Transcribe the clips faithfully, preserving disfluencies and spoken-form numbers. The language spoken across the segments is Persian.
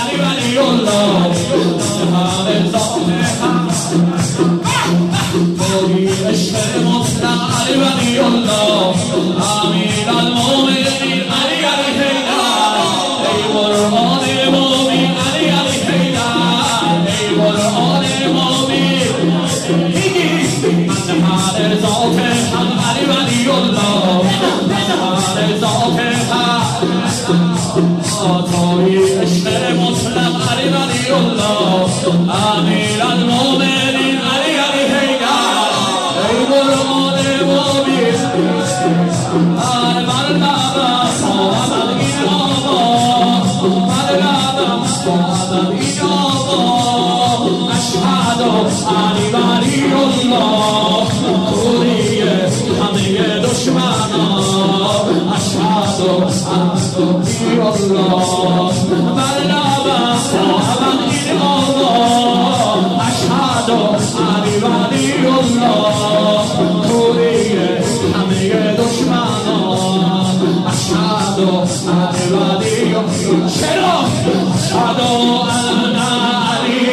علی ولی الله همه بودی عشق مطلق علی ولی الله امیر المومنین علی علی حیدر ای قرآن مومن علی علی حیدر ای قرآن مومن من هر ذات حق علی ولی الله من هر ذات حق آتای عشق مطلق علی ولی الله امیر المومنین علی علی حیدر ای قرآن مومن آن مرتبه صاحب این آبا مرتبه صاحب این آبا اشهد علی ولی الله خوری همه دشمنان اشهد علی الله مرتبه صاحب این آبا اشهد علی ولی الله خوری همه دشمنان اشهد علی ولی الله چرا اشهد ان علی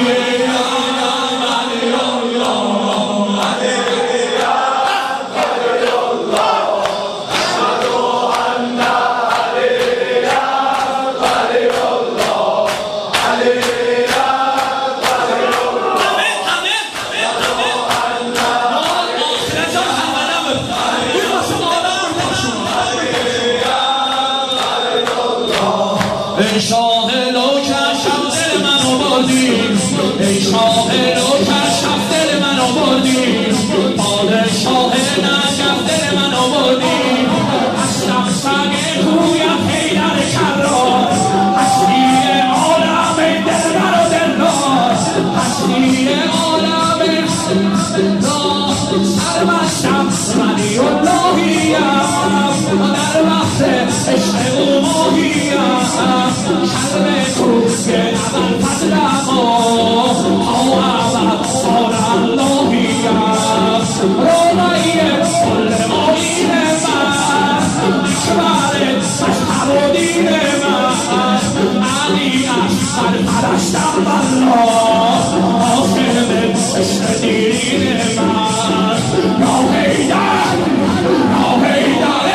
ای شاه لوکش شب دل منو بردی ای شاه لوکش شب دل منو بردی پادشاه نجف دل منو بردی اصلا سگ کویت حیدر کرار هستی عالم دل منو دلدار هستی عالم دلدار سربستم ولی اللهیم در وقت عشق او ماهیم شرم تو که اول فضلم او اول سال اللهیم رومایی کل مایین من اکبر مشهر و دین من علی اکبر پرستم بالله حاکم عشق دین من یا حیدر یا حیدر